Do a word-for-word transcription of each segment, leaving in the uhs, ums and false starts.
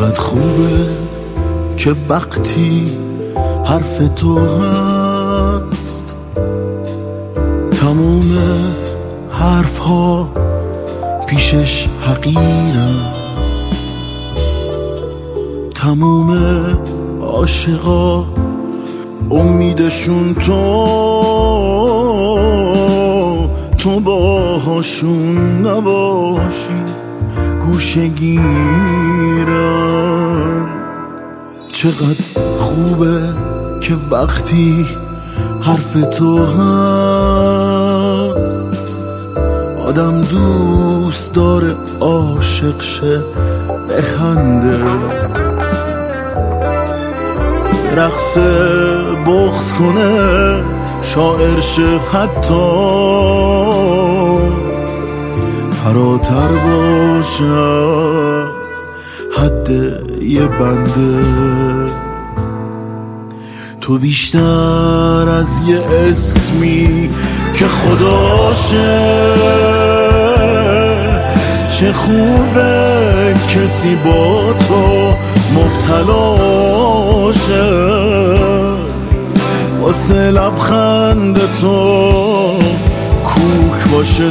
چقدر خوبه که وقتی حرف تو هست تموم حرف ها پیشش حقیرن، تموم عاشقا امیدشون تو تو باهاشون نباشی گوشه گیرن. چقدر خوبه که وقتی حرف تو هست آدم دوست داره عاشق شه بخنده، رقص بغض کنه شاعر شه، حتی فراتر باشه از حد یه بنده. تو بیشتر از یه اسمی که خداشه، چه خوبه کسی با تو مبتلاشه، واسه لبخند تو کوک باشه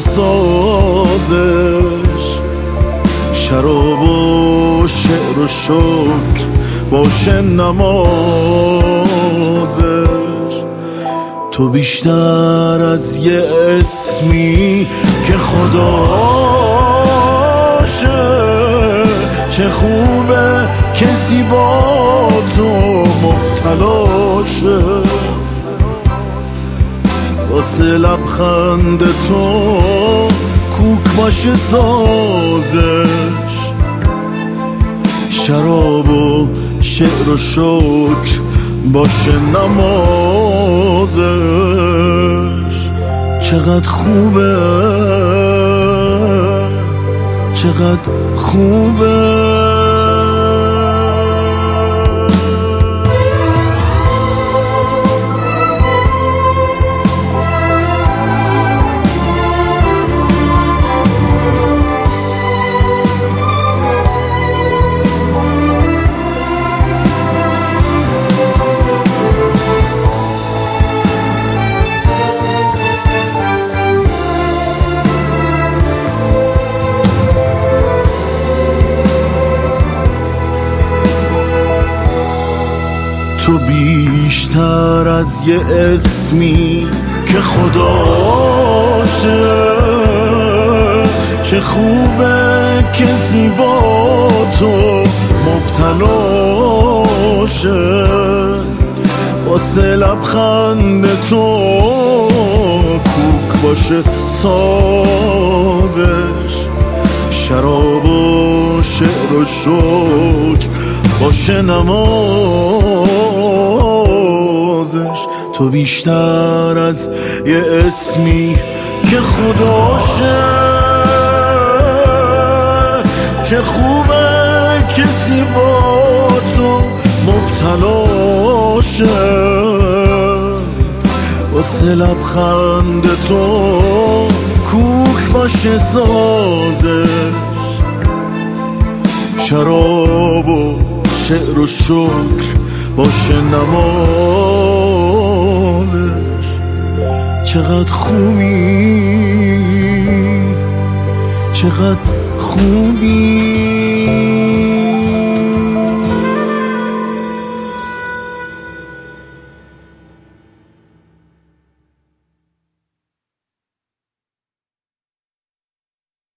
سازش، شراب و شعر و شکر باشه نمازش. تو بیشتر از یه اسمی که خداشه، چه خوبه کسی با تو مبتلاشه، واسه لبخند تو کوک باشه سازش، شراب و شعر و شکر باشه نمازش. چقدر خوبه، چقدر خوبه. تو بیشتر از یه اسمی که خداشه، چه خوبه کسی با تو مبتلاشه، واسه لبخند تو کوک باشه سازش، شراب و شعر و شکر باشه نمازش. تو بیشتر از یه اسمی که خداشه، چه خوبه کسی با تو مبتلاشه، واسه لبخند تو کوک باشه سازش، شراب و شعر و شکر باشه نمازش. چقدر خوبی، چقدر خوبی.